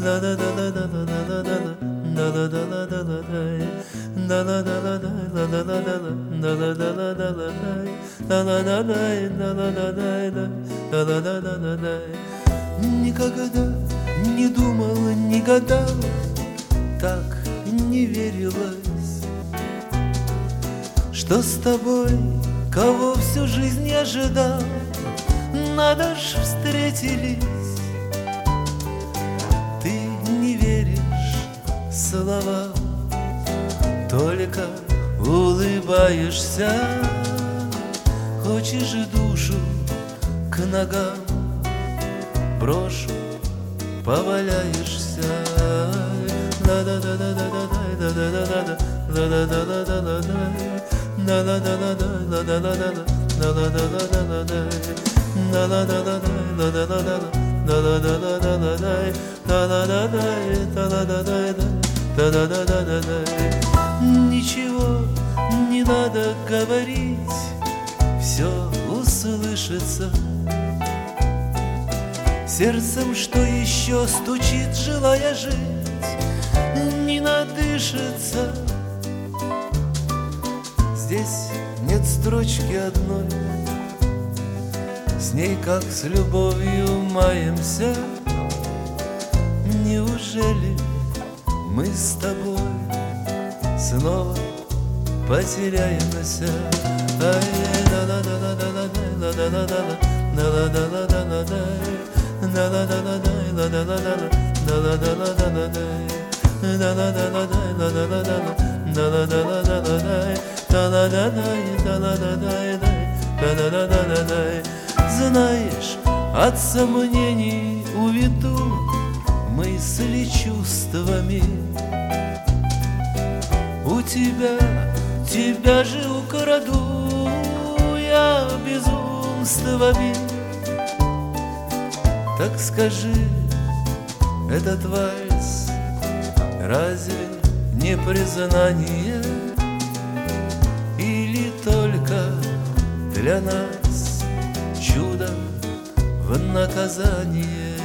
Никогда не думал, не гадал, так не верилось, что с тобой, кого всю жизнь не ожидал, надо ж встретились. Ты не веришь словам, только улыбаешься, хочешь душу к ногам брошу, поваляешься. Ничего не надо говорить, все услышится. Сердцем, что еще стучит, желая жить, не надышится. Здесь нет строчки одной, с ней как с любовью маемся. Неужели мы с тобой снова потеряемся? Знаешь, от сомнений уведу мысли чувствами. У тебя же украду я безумствами. Так скажи, этот вальс разве не признание? Или только для нас чудо в наказание?